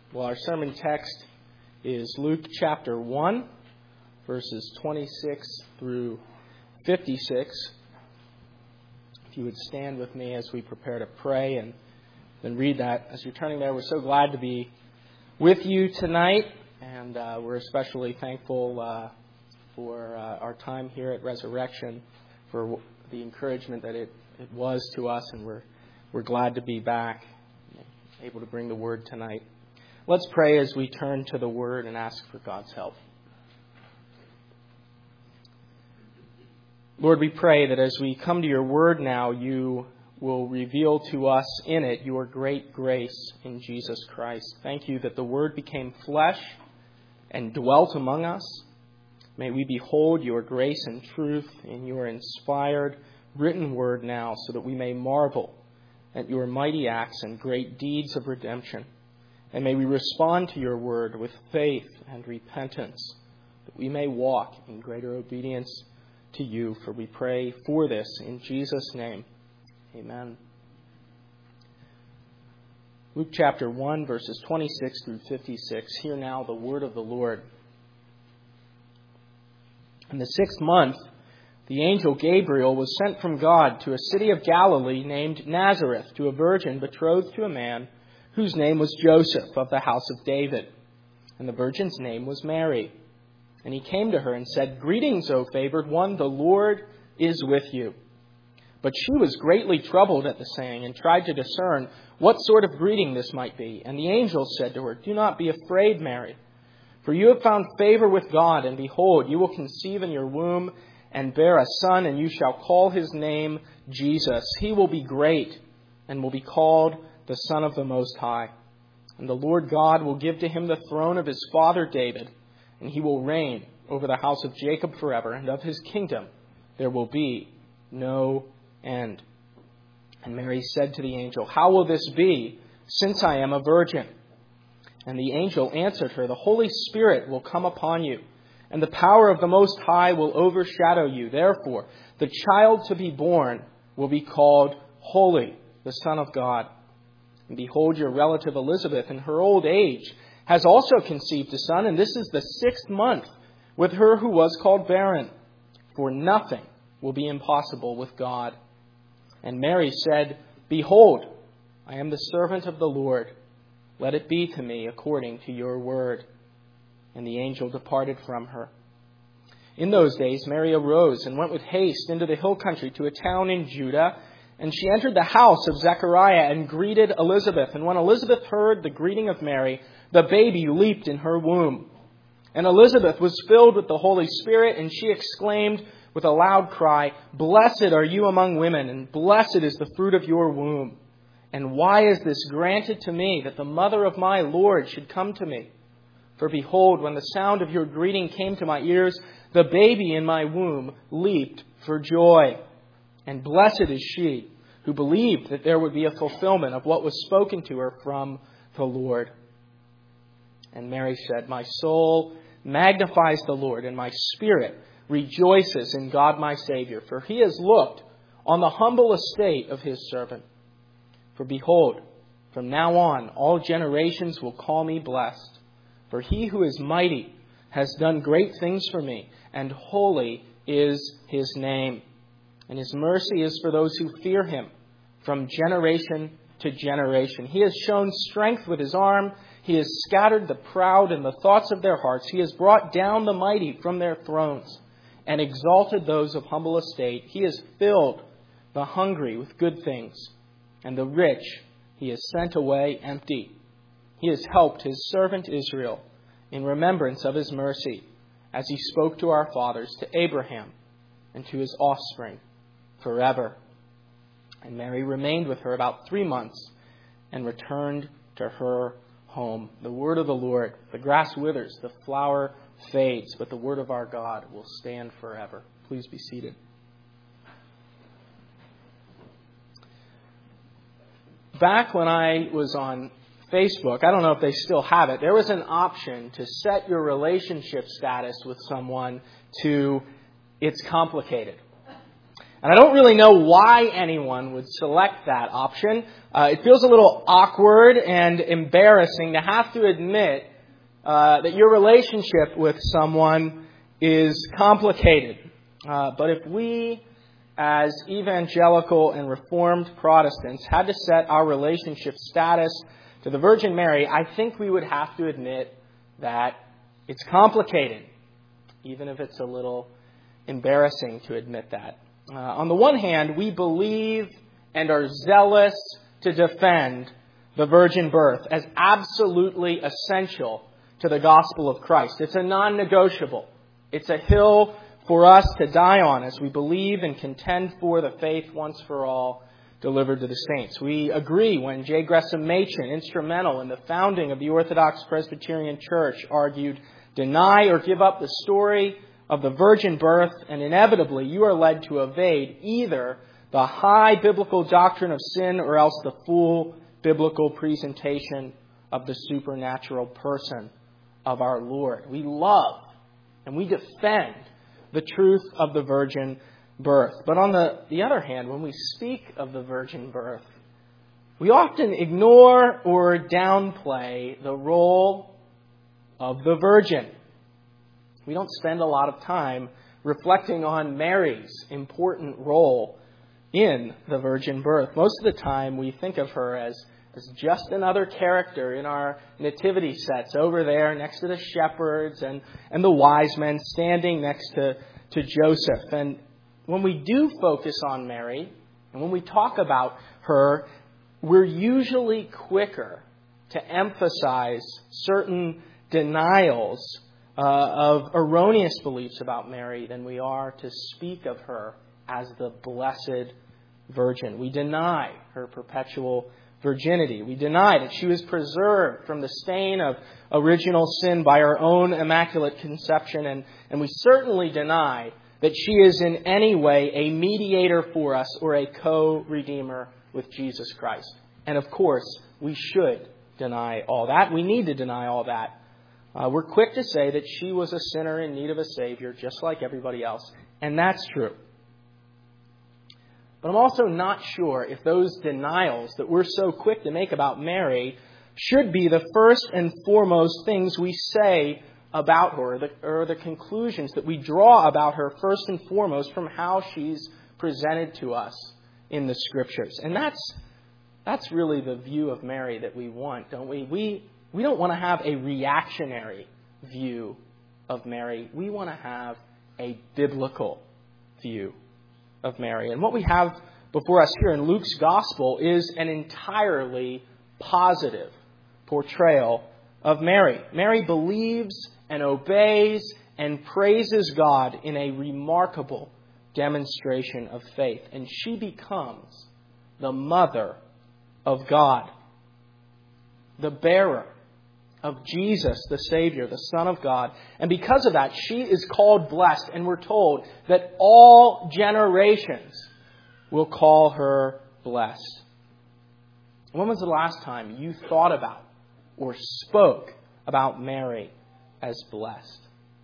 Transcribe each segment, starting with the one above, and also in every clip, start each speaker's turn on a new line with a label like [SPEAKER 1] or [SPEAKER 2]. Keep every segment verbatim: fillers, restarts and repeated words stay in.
[SPEAKER 1] Well, our sermon text is Luke chapter one, verses twenty-six through fifty-six. If you would stand with me as we prepare to pray and then read that. As you're turning there, we're so glad to be with you tonight, and uh, we're especially thankful uh, for uh, our time here at Resurrection, for the encouragement that it, it was to us, and we're we're glad to be back, able to bring the Word tonight. Let's pray as we turn to the Word and ask for God's help. Lord, we pray that as we come to your Word now, you will reveal to us in it your great grace in Jesus Christ. Thank you that the Word became flesh and dwelt among us. May we behold your grace and truth in your inspired, written Word now, so that we may marvel at your mighty acts and great deeds of redemption. And may we respond to your word with faith and repentance, that we may walk in greater obedience to you. For we pray for this in Jesus' name. Amen. Luke chapter one, verses twenty-six through fifty-six. Hear now the word of the Lord. In the sixth month, the angel Gabriel was sent from God to a city of Galilee named Nazareth, to a virgin betrothed to a man whose name was Joseph, of the house of David. And the virgin's name was Mary. And he came to her and said, "Greetings, O favored one, the Lord is with you." But she was greatly troubled at the saying, and tried to discern what sort of greeting this might be. And the angel said to her, "Do not be afraid, Mary, for you have found favor with God, and behold, you will conceive in your womb and bear a son, and you shall call his name Jesus. He will be great, and will be called the Son of the Most High. And the Lord God will give to him the throne of his father David, and he will reign over the house of Jacob forever, and of his kingdom there will be no end." And Mary said to the angel, "How will this be, since I am a virgin?" And the angel answered her, "The Holy Spirit will come upon you, and the power of the Most High will overshadow you. Therefore, the child to be born will be called Holy, the Son of God. And behold, your relative Elizabeth, in her old age, has also conceived a son, and this is the sixth month with her who was called barren. For nothing will be impossible with God." And Mary said, "Behold, I am the servant of the Lord. Let it be to me according to your word." And the angel departed from her. In those days, Mary arose and went with haste into the hill country to a town in Judah. And she entered the house of Zechariah and greeted Elizabeth. And when Elizabeth heard the greeting of Mary, the baby leaped in her womb. And Elizabeth was filled with the Holy Spirit, and she exclaimed with a loud cry, "Blessed are you among women, and blessed is the fruit of your womb. And why is this granted to me, that the mother of my Lord should come to me? For behold, when the sound of your greeting came to my ears, the baby in my womb leaped for joy. And blessed is she who believed that there would be a fulfillment of what was spoken to her from the Lord." And Mary said, "My soul magnifies the Lord, and my spirit rejoices in God my Savior, for he has looked on the humble estate of his servant. For behold, from now on all generations will call me blessed. For he who is mighty has done great things for me, and holy is his name. And his mercy is for those who fear him from generation to generation. He has shown strength with his arm. He has scattered the proud in the thoughts of their hearts. He has brought down the mighty from their thrones and exalted those of humble estate. He has filled the hungry with good things, and the rich he has sent away empty. He has helped his servant Israel in remembrance of his mercy, as he spoke to our fathers, to Abraham, and to his offspring forever." And Mary remained with her about three months and returned to her home. The word of the Lord. The grass withers, the flower fades, but the word of our God will stand forever. Please be seated. Back when I was on Facebook, I don't know if they still have it, there was an option to set your relationship status with someone to "it's complicated." And I don't really know why anyone would select that option. Uh, it feels a little awkward and embarrassing to have to admit uh, that your relationship with someone is complicated. Uh, but if we, as evangelical and Reformed Protestants, had to set our relationship status to the Virgin Mary, I think we would have to admit that it's complicated, even if it's a little embarrassing to admit that. Uh, on the one hand, we believe and are zealous to defend the virgin birth as absolutely essential to the gospel of Christ. It's a non-negotiable. It's a hill for us to die on as we believe and contend for the faith once for all delivered to the saints. We agree when J. Gresham Machen, instrumental in the founding of the Orthodox Presbyterian Church, argued, "Deny or give up the story of the virgin birth, and inevitably you are led to evade either the high biblical doctrine of sin or else the full biblical presentation of the supernatural person of our Lord." We love and we defend the truth of the virgin birth. But on the, the other hand, when we speak of the virgin birth, we often ignore or downplay the role of the virgin. We don't spend a lot of time reflecting on Mary's important role in the virgin birth. Most of the time we think of her as, as just another character in our nativity sets over there next to the shepherds and, and the wise men standing next to, to Joseph. And when we do focus on Mary and when we talk about her, we're usually quicker to emphasize certain denials Uh, of erroneous beliefs about Mary than we are to speak of her as the Blessed Virgin. We deny her perpetual virginity. We deny that she was preserved from the stain of original sin by her own immaculate conception. And, and we certainly deny that she is in any way a mediator for us or a co-redeemer with Jesus Christ. And of course, we should deny all that. We need to deny all that. Uh, we're quick to say that she was a sinner in need of a Savior, just like everybody else. And that's true. But I'm also not sure if those denials that we're so quick to make about Mary should be the first and foremost things we say about her, or the, or the conclusions that we draw about her first and foremost from how she's presented to us in the Scriptures. And that's that's really the view of Mary that we want, don't we? We We don't want to have a reactionary view of Mary. We want to have a biblical view of Mary. And what we have before us here in Luke's Gospel is an entirely positive portrayal of Mary. Mary believes and obeys and praises God in a remarkable demonstration of faith. And she becomes the mother of God, the bearer of Jesus, the Savior, the Son of God. And because of that, she is called blessed. And we're told that all generations will call her blessed. When was the last time you thought about or spoke about Mary as blessed?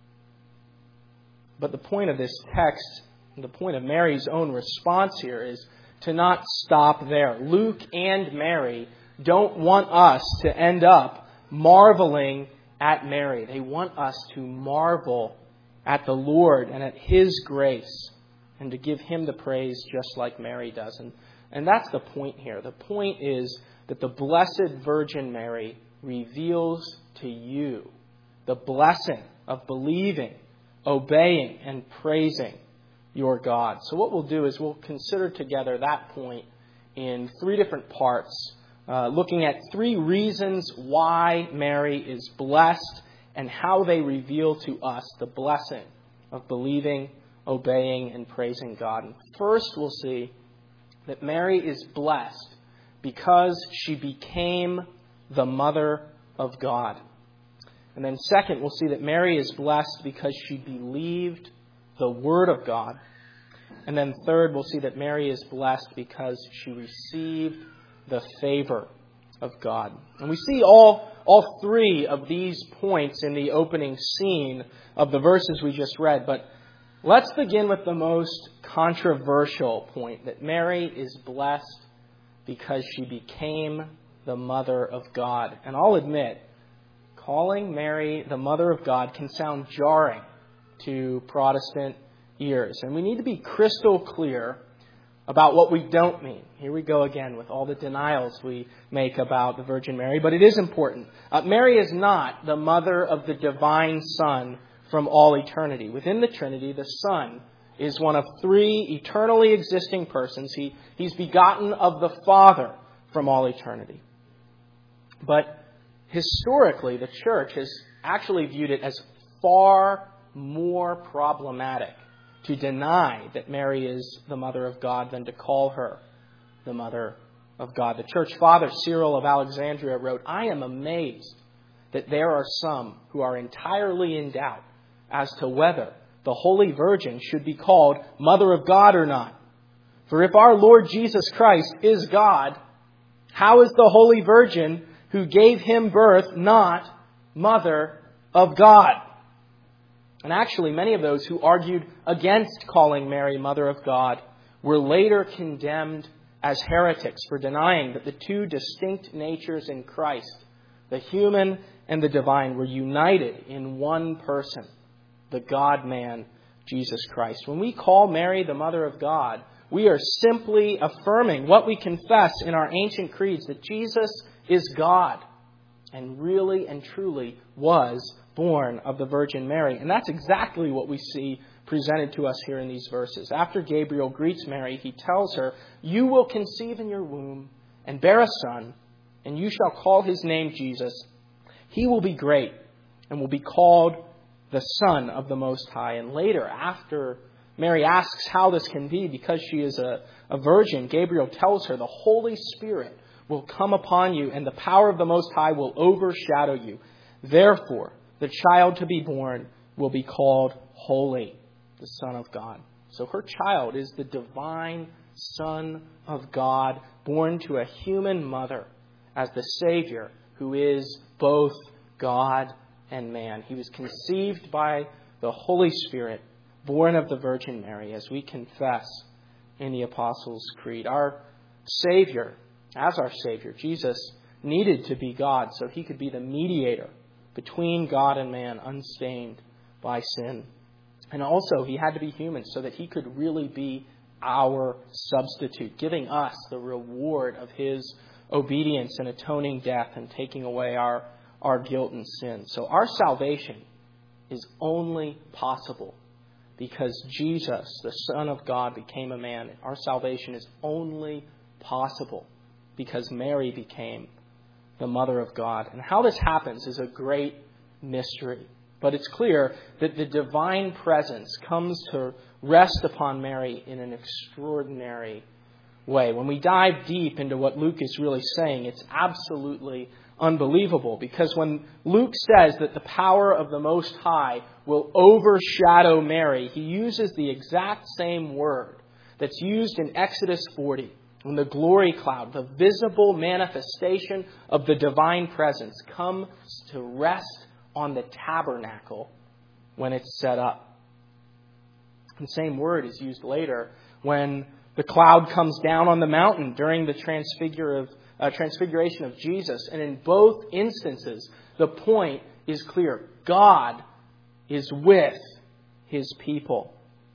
[SPEAKER 1] But the point of this text, the point of Mary's own response here is to not stop there. Luke and Mary don't want us to end up marveling at Mary. They want us to marvel at the Lord and at His grace and to give Him the praise just like Mary does. And, and that's the point here. The point is that the Blessed Virgin Mary reveals to you the blessing of believing, obeying, and praising your God. So what we'll do is we'll consider together that point in three different parts. Uh, looking at three reasons why Mary is blessed and how they reveal to us the blessing of believing, obeying, and praising God. And first, we'll see that Mary is blessed because she became the mother of God. And then second, we'll see that Mary is blessed because she believed the Word of God. And then third, we'll see that Mary is blessed because she received the favor of God. And we see all, all three of these points in the opening scene of the verses we just read. But Let's begin with the most controversial point, that Mary is blessed because she became the mother of God. And I'll admit, calling Mary the mother of God can sound jarring to Protestant ears. And we need to be crystal clear about what we don't mean. Here we go again with all the denials we make about the Virgin Mary, but it is important. Uh, Mary is not the mother of the divine Son from all eternity. Within the Trinity, the Son is one of three eternally existing persons. He, he's begotten of the Father from all eternity. But historically, the Church has actually viewed it as far more problematic to deny that Mary is the mother of God than to call her the mother of God. The Church Father, Cyril of Alexandria, wrote, "I am amazed that there are some who are entirely in doubt as to whether the Holy Virgin should be called Mother of God or not. For if our Lord Jesus Christ is God, how is the Holy Virgin who gave him birth not Mother of God?" And actually, many of those who argued against calling Mary Mother of God were later condemned as heretics for denying that the two distinct natures in Christ, the human and the divine, were united in one person, the God-man, Jesus Christ. When we call Mary the Mother of God, we are simply affirming what we confess in our ancient creeds, that Jesus is God and really and truly was born of the Virgin Mary. And that's exactly what we see presented to us here in these verses. After Gabriel greets Mary, he tells her, "You will conceive in your womb and bear a son, and you shall call his name Jesus. He will be great and will be called the Son of the Most High." And later, after Mary asks how this can be because she is a, a virgin, Gabriel tells her, "The Holy Spirit will come upon you, and the power of the Most High will overshadow you. Therefore, the child to be born will be called Holy, the Son of God." So her child is the divine Son of God, born to a human mother as the Savior who is both God and man. He was conceived by the Holy Spirit, born of the Virgin Mary, as we confess in the Apostles' Creed. Our Savior, as our Savior, Jesus needed to be God so he could be the mediator between God and man, unstained by sin. And also, he had to be human so that he could really be our substitute, giving us the reward of his obedience and atoning death and taking away our, our guilt and sin. So our salvation is only possible because Jesus, the Son of God, became a man. Our salvation is only possible because Mary became the Mother of God. And how this happens is a great mystery. But it's clear that the divine presence comes to rest upon Mary in an extraordinary way. When we dive deep into what Luke is really saying, it's absolutely unbelievable. Because when Luke says that the power of the Most High will overshadow Mary, he uses the exact same word that's used in Exodus forty. When the glory cloud, the visible manifestation of the divine presence, comes to rest on the tabernacle when it's set up. The same word is used later when the cloud comes down on the mountain during the transfigure of, uh, transfiguration of Jesus. And in both instances, the point is clear. God is with his people.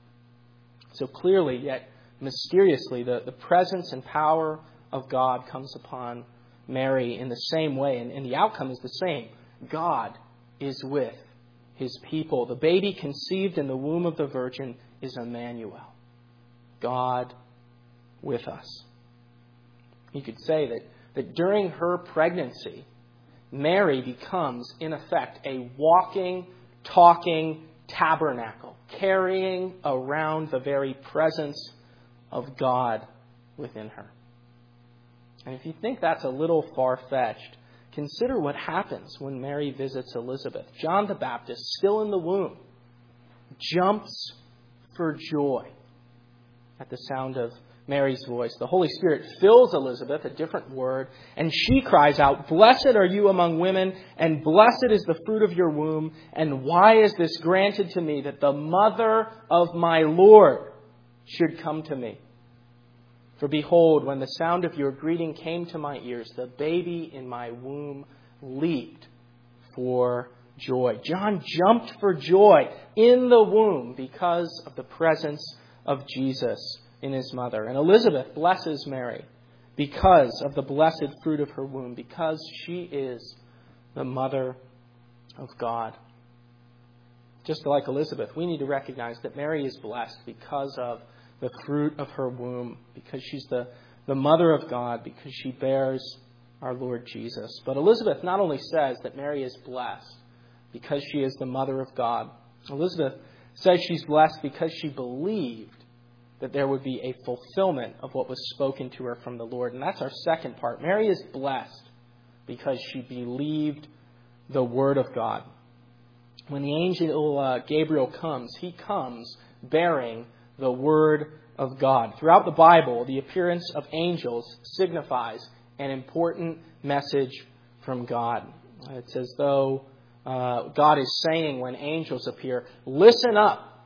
[SPEAKER 1] So clearly, yet mysteriously, the, the presence and power of God comes upon Mary in the same way. And, and the outcome is the same. God is with his people. The baby conceived in the womb of the Virgin is Emmanuel, God with us. You could say that, that during her pregnancy, Mary becomes, in effect, a walking, talking tabernacle, carrying around the very presence of God within her. And if you think that's a little far-fetched, consider what happens when Mary visits Elizabeth. John the Baptist, still in the womb, jumps for joy at the sound of Mary's voice. The Holy Spirit fills Elizabeth, a different word, and she cries out, "Blessed are you among women, and blessed is the fruit of your womb. And why is this granted to me, that the mother of my Lord should come to me? For behold, when the sound of your greeting came to my ears, the baby in my womb leaped for joy." John jumped for joy in the womb because of the presence of Jesus in his mother. And Elizabeth blesses Mary because of the blessed fruit of her womb, because she is the mother of God. Just like Elizabeth, we need to recognize that Mary is blessed because of the fruit of her womb, because she's the, the mother of God, because she bears our Lord Jesus. But Elizabeth not only says that Mary is blessed because she is the mother of God, Elizabeth says she's blessed because she believed that there would be a fulfillment of what was spoken to her from the Lord. And that's our second part. Mary is blessed because she believed the word of God. When the angel uh, Gabriel comes, he comes bearing the word of God. Throughout the Bible, the appearance of angels signifies an important message from God. It's as though uh, God is saying when angels appear, listen up,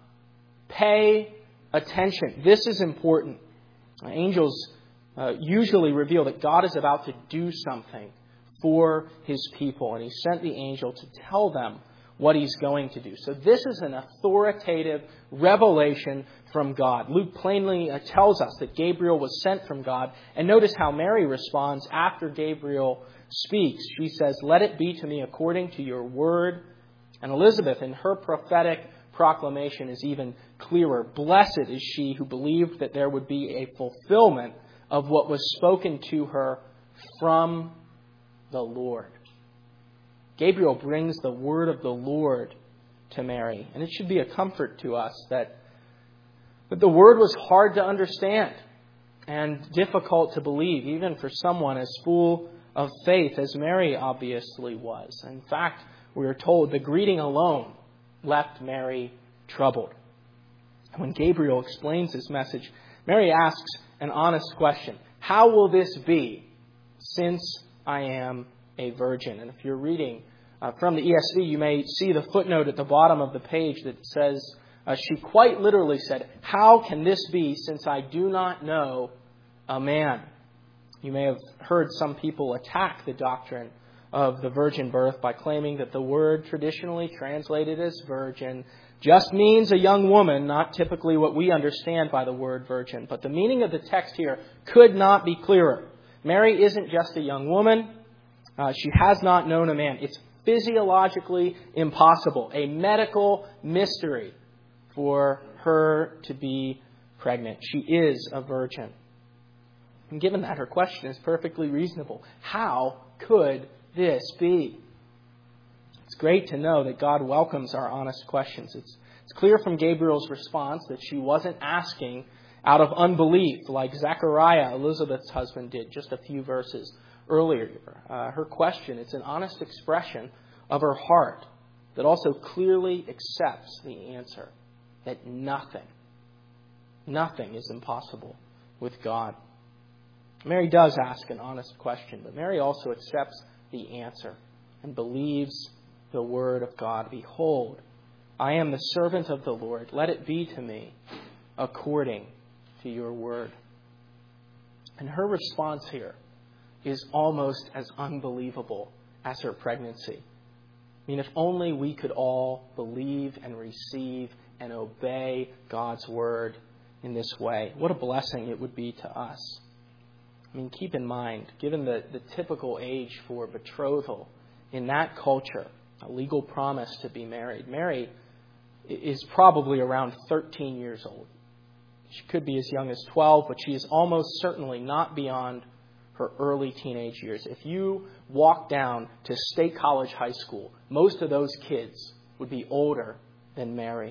[SPEAKER 1] pay attention. This is important. Uh, angels uh, usually reveal that God is about to do something for his people, and he sent the angel to tell them what he's going to do. So this is an authoritative revelation from God. Luke plainly uh, tells us that Gabriel was sent from God. And notice how Mary responds after Gabriel speaks. She says, "Let it be to me according to your word." And Elizabeth, in her prophetic proclamation, is even clearer. Blessed is she who believed that there would be a fulfillment of what was spoken to her from the Lord. Gabriel brings the word of the Lord to Mary. And it should be a comfort to us that, that the word was hard to understand and difficult to believe, even for someone as full of faith as Mary obviously was. In fact, we are told the greeting alone left Mary troubled. When Gabriel explains his message, Mary asks an honest question. How will this be, since I am a virgin? And if you're reading uh, from the E S V, you may see the footnote at the bottom of the page that says, uh, she quite literally said, "How can this be, since I do not know a man?" You may have heard some people attack the doctrine of the virgin birth by claiming that the word traditionally translated as virgin just means a young woman, not typically what we understand by the word virgin. But the meaning of the text here could not be clearer. Mary isn't just a young woman. Uh, she has not known a man. It's physiologically impossible, a medical mystery for her to be pregnant. She is a virgin. And given that, her question is perfectly reasonable. How could this be? It's great to know that God welcomes our honest questions. It's, it's clear from Gabriel's response that she wasn't asking out of unbelief like Zechariah, Elizabeth's husband, did just a few verses earlier. Uh, her question, it's an honest expression of her heart that also clearly accepts the answer that nothing, nothing is impossible with God. Mary does ask an honest question, but Mary also accepts the answer and believes the word of God. "Behold, I am the servant of the Lord. Let it be to me according to your word." And her response here is almost as unbelievable as her pregnancy. I mean, if only we could all believe and receive and obey God's word in this way. What a blessing it would be to us. I mean, keep in mind, given the, the typical age for betrothal in that culture, a legal promise to be married, Mary is probably around thirteen years old. She could be as young as twelve, but she is almost certainly not beyond her early teenage years. If you walk down to State College High School, most of those kids would be older than Mary.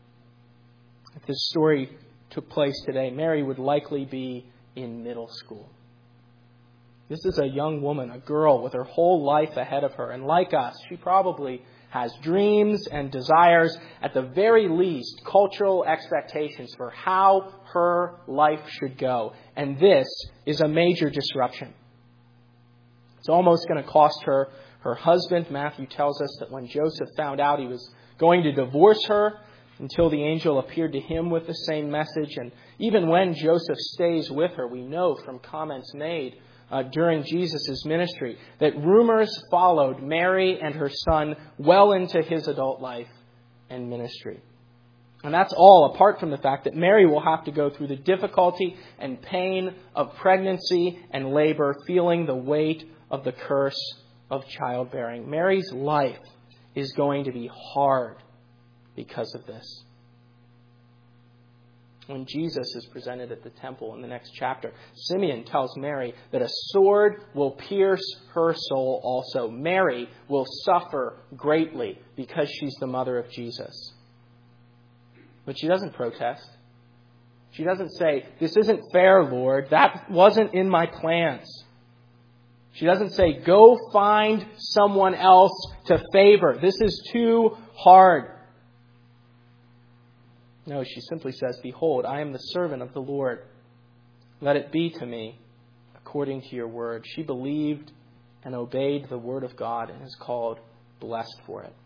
[SPEAKER 1] If this story took place today, Mary would likely be in middle school. This is a young woman, a girl with her whole life ahead of her. And like us, she probably has dreams and desires, at the very least, cultural expectations for how her life should go. And this is a major disruption. It's almost going to cost her her husband. Matthew tells us that when Joseph found out he was going to divorce her, until the angel appeared to him with the same message. And even when Joseph stays with her, we know from comments made uh, during Jesus' ministry that rumors followed Mary and her son well into his adult life and ministry. And that's all apart from the fact that Mary will have to go through the difficulty and pain of pregnancy and labor, feeling the weight of the curse of childbearing. Mary's life is going to be hard because of this. When Jesus is presented at the temple in the next chapter, Simeon tells Mary that a sword will pierce her soul also. Mary will suffer greatly because she's the mother of Jesus. But she doesn't protest. She doesn't say, "This isn't fair, Lord. That wasn't in my plans." She doesn't say, "Go find someone else to favor. This is too hard." No, she simply says, "Behold, I am the servant of the Lord. Let it be to me according to your word." She believed and obeyed the word of God and is called blessed for it.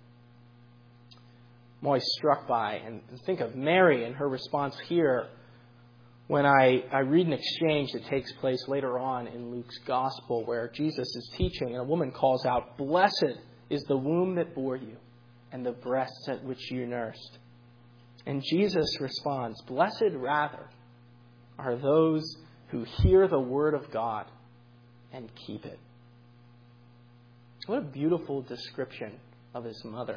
[SPEAKER 1] I'm always struck by and think of Mary and her response here when I, I read an exchange that takes place later on in Luke's gospel where Jesus is teaching and a woman calls out, "Blessed is the womb that bore you and the breasts at which you nursed." And Jesus responds, "Blessed rather are those who hear the word of God and keep it." What a beautiful description of his mother.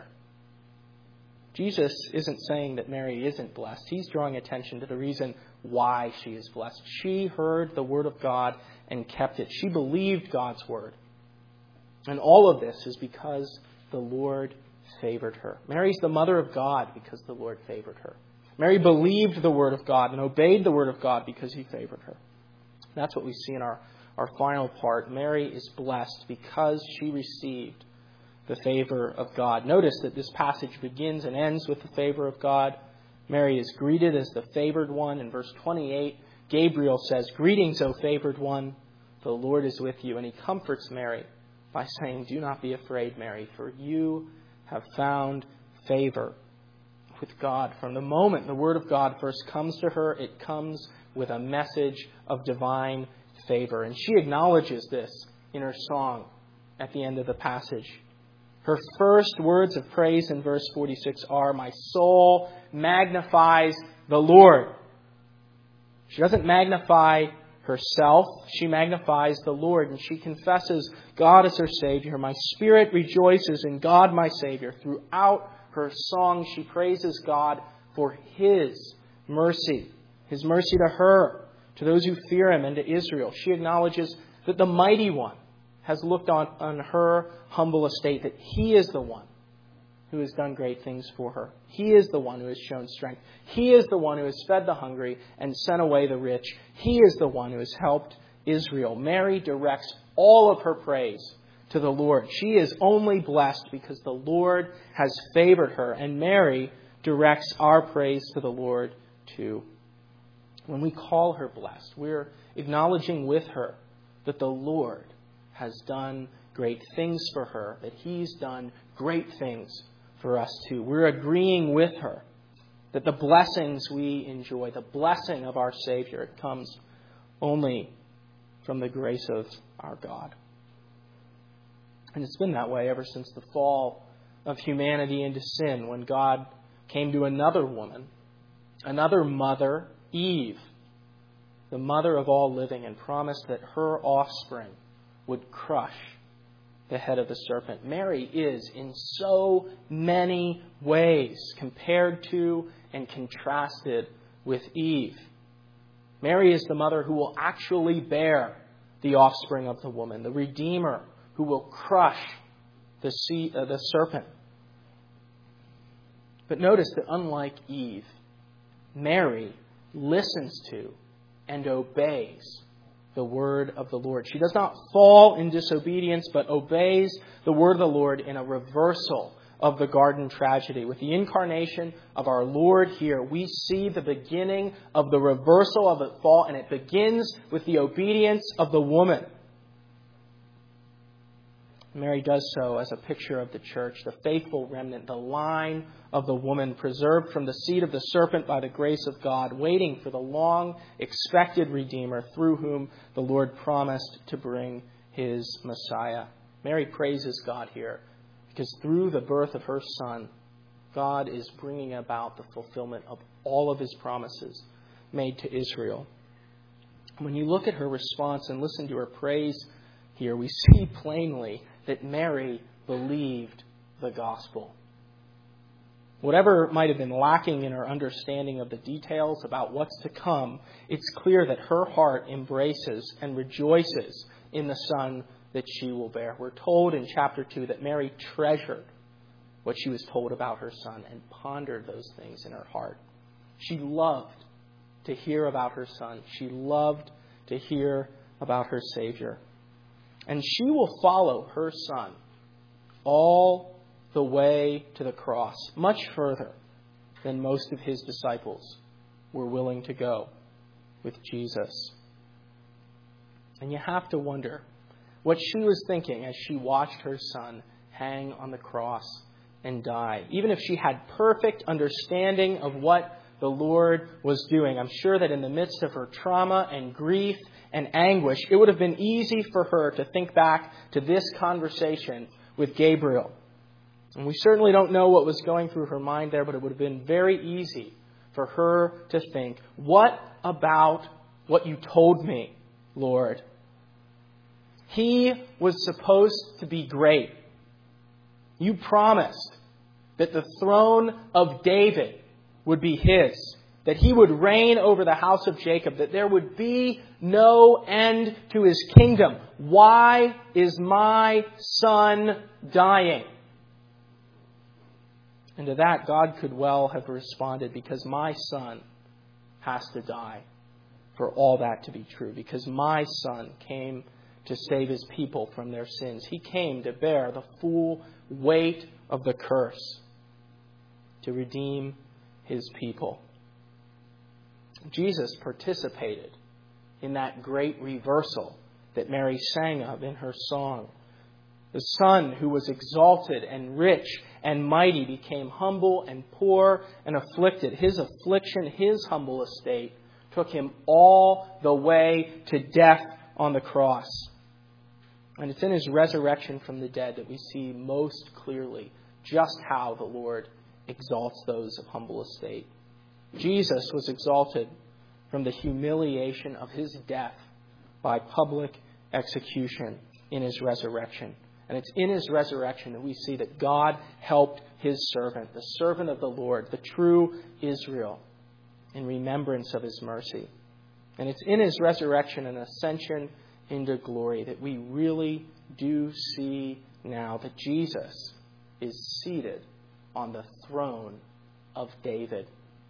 [SPEAKER 1] Jesus isn't saying that Mary isn't blessed. He's drawing attention to the reason why she is blessed. She heard the word of God and kept it. She believed God's word. And all of this is because the Lord favored her. Mary's the mother of God because the Lord favored her. Mary believed the word of God and obeyed the word of God because he favored her. That's what we see in our, our final part. Mary is blessed because she received the favor of God. Notice that this passage begins and ends with the favor of God. Mary is greeted as the favored one. In verse twenty-eight, Gabriel says, "Greetings, O favored one, the Lord is with you." And he comforts Mary by saying, "Do not be afraid, Mary, for you have found favor with God." From the moment the word of God first comes to her, it comes with a message of divine favor. And she acknowledges this in her song at the end of the passage. Her first words of praise in verse forty-six are, "My soul magnifies the Lord." She doesn't magnify herself. She magnifies the Lord, and she confesses God as her Savior. "My spirit rejoices in God, my Savior." Throughout her song, she praises God for His mercy, His mercy to her, to those who fear Him, and to Israel. She acknowledges that the Mighty One has looked on, on her humble estate, that He is the one who has done great things for her. He is the one who has shown strength. He is the one who has fed the hungry and sent away the rich. He is the one who has helped Israel. Mary directs all of her praise to the Lord. She is only blessed because the Lord has favored her. And Mary directs our praise to the Lord too. When we call her blessed, we're acknowledging with her that the Lord has done great things for her, that He's done great things for us too. We're agreeing with her that the blessings we enjoy, the blessing of our Savior, it comes only from the grace of our God. And it's been that way ever since the fall of humanity into sin, when God came to another woman, another mother, Eve, the mother of all living, and promised that her offspring would crush the head of the serpent. Mary is, in so many ways, compared to and contrasted with Eve. Mary is the mother who will actually bear the offspring of the woman, the Redeemer who will crush the, sea, uh, the serpent. But notice that unlike Eve, Mary listens to and obeys the word of the Lord. She does not fall in disobedience, but obeys the word of the Lord in a reversal of the garden tragedy. With the incarnation of our Lord here, we see the beginning of the reversal of the fall, and it begins with the obedience of the woman. Mary does so as a picture of the church, the faithful remnant, the line of the woman preserved from the seed of the serpent by the grace of God, waiting for the long-expected Redeemer through whom the Lord promised to bring his Messiah. Mary praises God here because through the birth of her Son, God is bringing about the fulfillment of all of his promises made to Israel. When you look at her response and listen to her praise here, we see plainly that Mary believed the gospel. Whatever might have been lacking in her understanding of the details about what's to come, it's clear that her heart embraces and rejoices in the Son that she will bear. We're told in chapter two that Mary treasured what she was told about her Son and pondered those things in her heart. She loved to hear about her Son. She loved to hear about her Savior. And she will follow her Son all the way to the cross, much further than most of his disciples were willing to go with Jesus. And you have to wonder what she was thinking as she watched her Son hang on the cross and die. Even if she had perfect understanding of what the Lord was doing, I'm sure that in the midst of her trauma and grief and anguish, it would have been easy for her to think back to this conversation with Gabriel. And we certainly don't know what was going through her mind there, but it would have been very easy for her to think, what about what you told me, Lord? He was supposed to be great. You promised that the throne of David would be his, that he would reign over the house of Jacob, that there would be no end to his kingdom. Why is my son dying? And to that, God could well have responded, because my son has to die for all that to be true, because my son came to save his people from their sins. He came to bear the full weight of the curse, to redeem his people. Jesus participated in that great reversal that Mary sang of in her song. The Son who was exalted and rich and mighty became humble and poor and afflicted. His affliction, his humble estate, took him all the way to death on the cross. And it's in his resurrection from the dead that we see most clearly just how the Lord exalts those of humble estate. Jesus was exalted from the humiliation of his death by public execution in his resurrection. And it's in his resurrection that we see that God helped his servant, the servant of the Lord, the true Israel, in remembrance of his mercy. And it's in his resurrection and ascension into glory that we really do see now that Jesus is seated on the throne of David.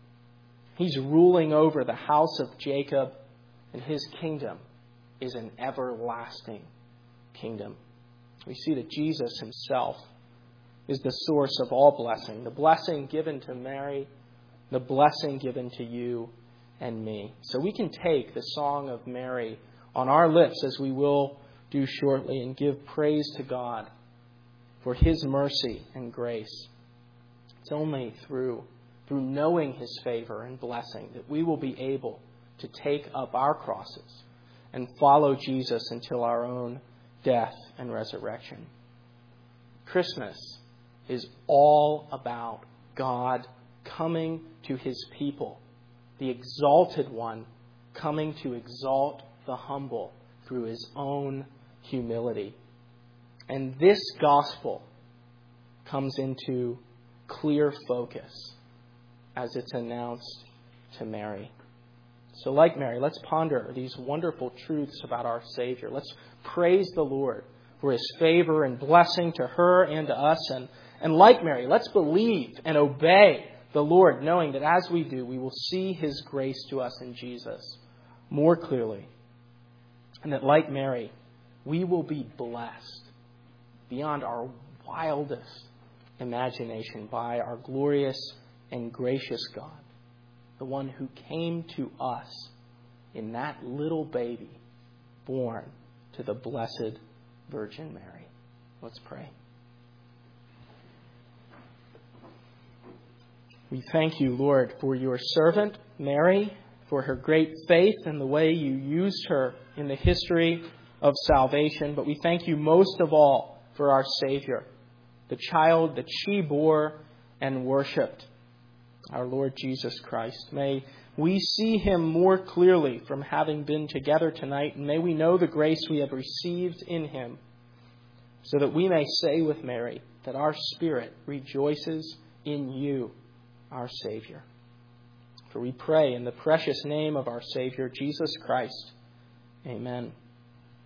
[SPEAKER 1] He's ruling over the house of Jacob, and his kingdom is an everlasting kingdom. We see that Jesus himself is the source of all blessing, the blessing given to Mary, the blessing given to you and me. So we can take the song of Mary on our lips, as we will do shortly, and give praise to God for his mercy and grace. It's only through, through knowing his favor and blessing that we will be able to take up our crosses and follow Jesus until our own death and resurrection. Christmas is all about God coming to his people, the exalted one coming to exalt the humble through his own humility. And this gospel comes into clear focus as it's announced to Mary. So like Mary, let's ponder these wonderful truths about our Savior. Let's praise the Lord for his favor and blessing to her and to us. And, and like Mary, let's believe and obey the Lord, knowing that as we do, we will see his grace to us in Jesus more clearly And that, like Mary, we will be blessed beyond our wildest imagination by our glorious and gracious God, the one who came to us in that little baby born to the Blessed Virgin Mary. Let's pray. We thank you, Lord, for your servant, Mary, for her great faith and the way you used her in the history of salvation. But we thank you most of all for our Savior, the child that she bore and worshipped, our Lord Jesus Christ. May we see him more clearly from having been together tonight, and may we know the grace we have received in him, so that we may say with Mary that our spirit rejoices in you, our Savior. For we pray in the precious name of our Savior, Jesus Christ. Amen.